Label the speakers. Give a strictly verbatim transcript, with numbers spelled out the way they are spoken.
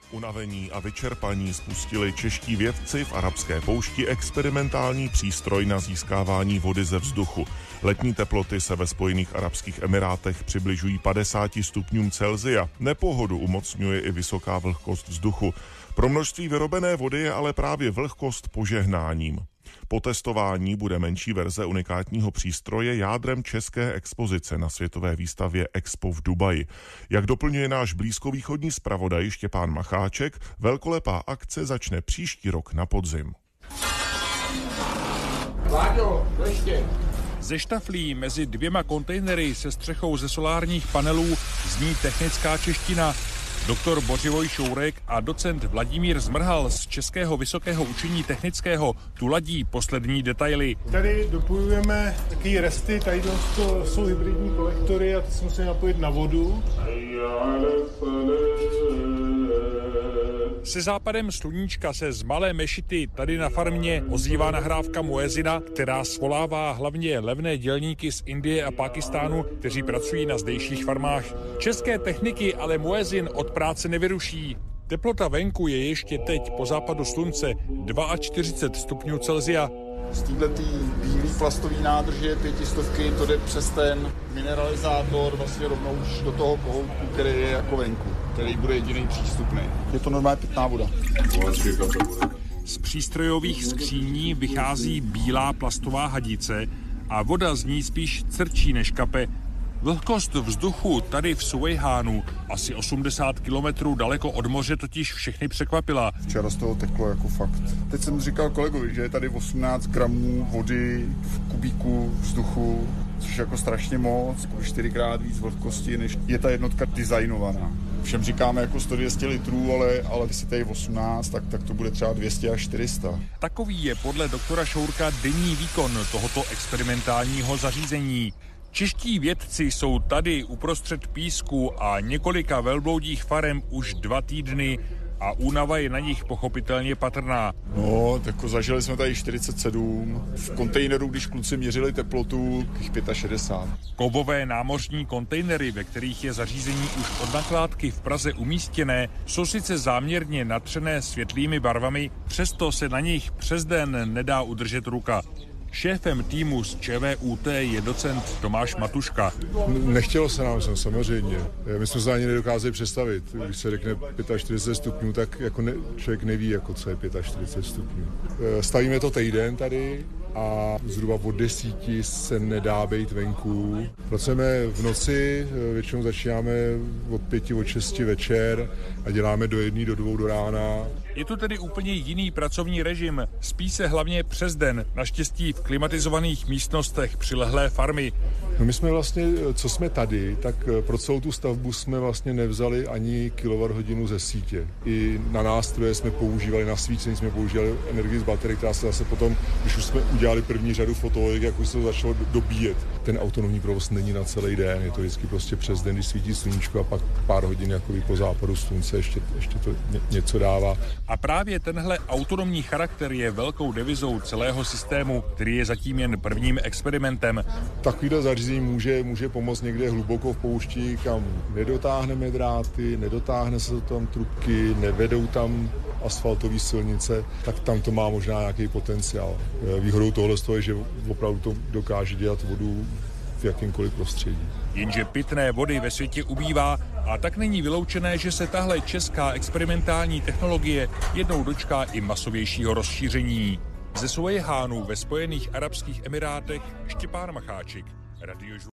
Speaker 1: Unavení a vyčerpaní spustili čeští vědci v arabské poušti experimentální přístroj na získávání vody ze vzduchu. Letní teploty se ve Spojených arabských emirátech přibližují padesáti stupňům Celsia. Nepohodu umocňuje i vysoká vlhkost vzduchu. Pro množství vyrobené vody je ale právě vlhkost požehnáním. Po testování bude menší verze unikátního přístroje jádrem české expozice na světové výstavě Expo v Dubaji. Jak doplňuje náš blízkovýchodní zpravodaj Štěpán Macháček, velkolepá akce začne příští rok na podzim.
Speaker 2: Vláďo, ještě.
Speaker 3: Ze štaflí mezi dvěma kontejnery se střechou ze solárních panelů zní technická čeština. Doktor Bořivoj Šourek a docent Vladimír Zmrhal z Českého vysokého učení technického tu ladí poslední detaily.
Speaker 4: Tady dopojujeme taky resty, tady to jsou hybridní kolektory a ty se musí napojit na vodu.
Speaker 3: Se západem sluníčka se z Malé Mešity tady na farmě ozývá nahrávka muezina, která svolává hlavně levné dělníky z Indie a Pákistánu, kteří pracují na zdejších farmách. České techniky ale muezin od práce nevyruší. Teplota venku je ještě teď po západu slunce čtyřicet dva stupňů Celsia.
Speaker 2: Z této bílé plastové nádrže pětistovky to jde přes ten mineralizátor vlastně rovnou už do toho kohoutku, který je jako venku, který bude jediný přístupný. Je to normálně pitná voda.
Speaker 3: Z přístrojových skříní vychází bílá plastová hadice a voda z ní spíš crčí než kape. Vlhkost vzduchu tady v Suvejhánu, asi osmdesát kilometrů daleko od moře, totiž všechny překvapila.
Speaker 2: Včera z toho teklo jako fakt. Teď jsem říkal kolegovi, že je tady osmnáct gramů vody v kubíku vzduchu, což je jako strašně moc, čtyřikrát víc vlhkosti, než je ta jednotka designovaná. Všem říkáme jako sto dvě stě litrů, ale, ale když si tady osmnáct, tak, tak to bude třeba dvě stě až čtyři sta.
Speaker 3: Takový je podle doktora Šourka denní výkon tohoto experimentálního zařízení. Čeští vědci jsou tady uprostřed písku a několika velbloudích farem už dva týdny a únava je na nich pochopitelně patrná.
Speaker 2: No, tak zažili jsme tady čtyřicet sedm. V kontejneru, když kluci měřili teplotu, těch šedesát pět.
Speaker 3: Kovové námořní kontejnery, ve kterých je zařízení už od nakládky v Praze umístěné, jsou sice záměrně natřené světlými barvami, přesto se na nich přes den nedá udržet ruka. Šéfem týmu z ČVUT je docent Tomáš Matuška.
Speaker 5: Nechtělo se nám samozřejmě. My jsme se ani nedokázali představit. Když se řekne čtyřicet pět stupňů, tak jako ne, člověk neví, jako co je čtyřicet pět stupňů. Stavíme to týden tady a zhruba od desíti se nedá být venku. Pracujeme v noci, většinou začínáme od pěti, od šesti večer a děláme do jedné, do dvou do rána.
Speaker 3: Je tu tedy úplně jiný pracovní režim. Spí se hlavně přes den, naštěstí v klimatizovaných místnostech přilehlé farmy.
Speaker 5: No my jsme vlastně, co jsme tady, tak pro celou tu stavbu jsme vlastně nevzali ani kilowatthodinu ze sítě. I na nástroje jsme používali, na svícení jsme používali energii z baterie, která se zase potom, když už jsme udělali první řadu fotovoltaik, jak už se to začalo dobíjet. Ten autonomní provoz není na celý den, je to vždycky prostě přes den, když svítí sluníčko a pak pár hodin jakoby po západu slunce ještě, ještě to něco dává.
Speaker 3: A právě tenhle autonomní charakter je velkou devizou celého systému, který je zatím jen prvním experimentem.
Speaker 5: Takovýhle zařízení může, může pomoct někde hluboko v poušti, kam nedotáhneme dráty, nedotáhne se tam trubky, nevedou tam asfaltové silnice, tak tam to má možná nějaký potenciál. Výhodou tohle je, že opravdu to dokáže dělat vodu v jakýmkoliv prostředí.
Speaker 3: Jenže pitné vody ve světě ubývá a tak není vyloučené, že se tahle česká experimentální technologie jednou dočká i masovějšího rozšíření. Ze Suvejhánu ve Spojených arabských emirátech Štěpán Macháček, Radio